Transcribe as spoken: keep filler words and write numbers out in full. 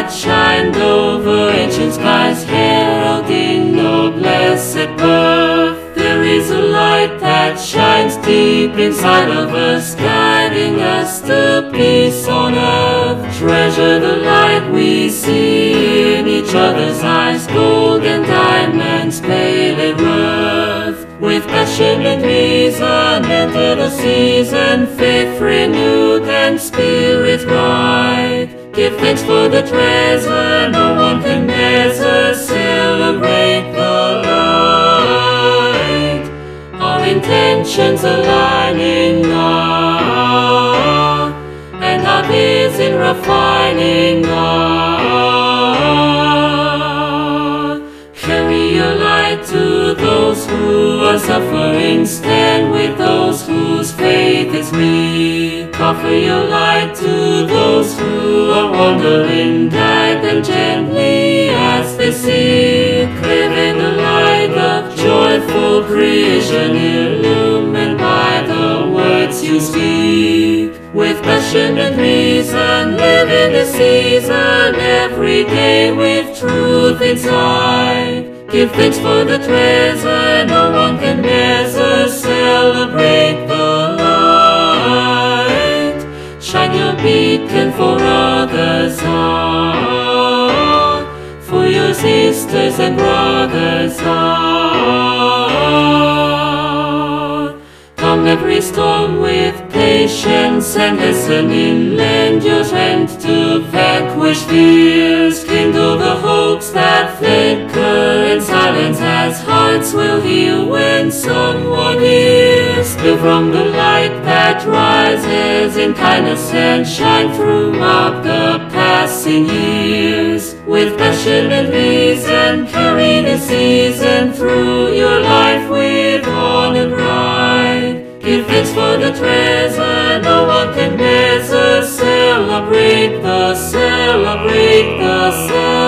that shined over ancient skies, heralding the blessed birth. There is a light that shines deep inside of us, guiding us to peace on earth. Treasure the light we see in each other's eyes, gold and diamonds pale in worth. With passion and reason enter the season, faith renewed and spirit right. Give thanks for the treasure no one can measure, celebrate the light. Our intentions aligning now, and our peace in refining art. Carry your light to those who are suffering, stand with those whose faith is weak. Offer your light to those who are wandering, guide them gently as they seek. Live in the light of joyful creation, illumined by the words you speak. With passion and reason, live in the season, every day with truth inside. Give thanks for the treasure no one can measure, celebrate the light. Shine your beacon for others on, for your sisters and brothers on. Calm every storm with patience and listening, lend your strength to vanquish fears. Kindle the hopes that flicker in silence, as hearts will heal when someone hears. Live from the light that rises in kindness and shine throughout the passing years. With passion and reason, carry the season through your life with honor bright. Give thanks for the treasure no one can measure, celebrate the, celebrate the, celebrate